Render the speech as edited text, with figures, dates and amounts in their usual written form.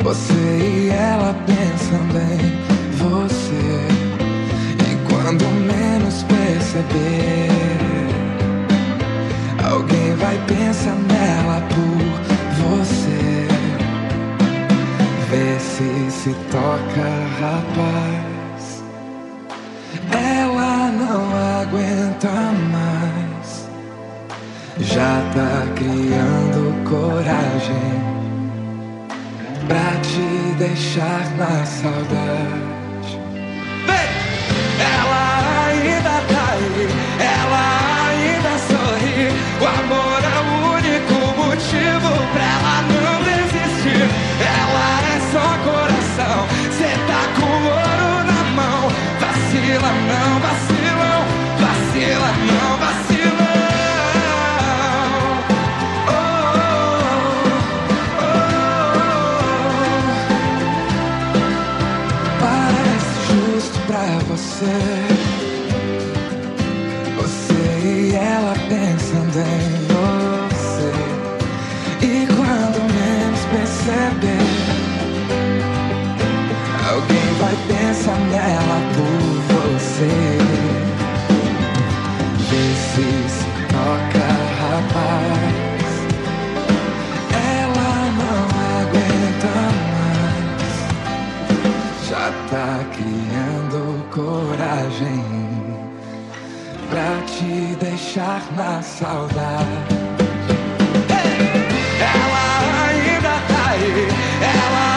Você e ela pensando em você, e quando menos perceber, alguém vai pensar nela por você. Vê se toca, rapaz. Ela não aguenta mais, já tá criando coragem pra te deixar na saudade. Vem! Ela ainda tá aí, ela ainda sorri. O amor é o único motivo pra ela não desistir. Ela é só coração, cê tá com ouro na mão. Vacila não, vacilão, vacila não, vacilão. Você e ela pensando em você, e quando menos perceber, alguém vai pensar nela por você. Vê se toca, rapaz. Ela não aguenta mais, já tá criando coragem pra te deixar na saudade. Ela ainda tá aí, ela